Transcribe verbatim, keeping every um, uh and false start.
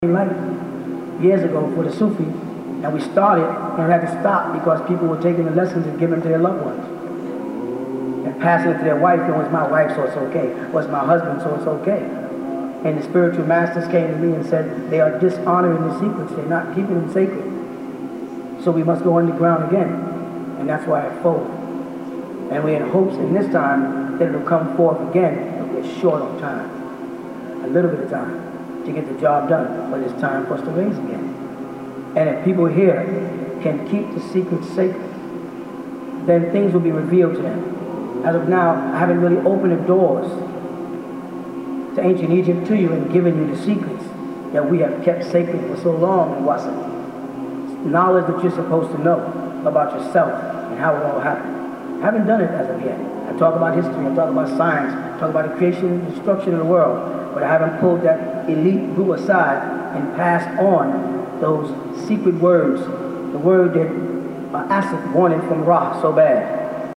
Life years ago for the Sufi, and we started and had to stop because people were taking the lessons and giving them to their loved ones and passing it to their wife. It was my wife, so it's okay. It was my husband, so it's okay. And the spiritual masters came to me and said they are dishonoring the secrets. They're not keeping them sacred. So we must go underground again, and that's why I fold. And we're in hopes in this time that it'll come forth again. But we're short on time, a little bit of time to get the job done, but it's time for us to raise again. And if people here can keep the secrets sacred, then things will be revealed to them. As of now, I haven't really opened the doors to ancient Egypt to you and given you the secrets that we have kept sacred for so long in Wassa. Knowledge that you're supposed to know about yourself and how it all happened. I haven't done it as of yet. I talk about history, I talk about science, I talk about the creation and destruction of the world, but I haven't pulled that elite group aside and passed on those secret words, the word that uh, Asif wanted from Ra so bad.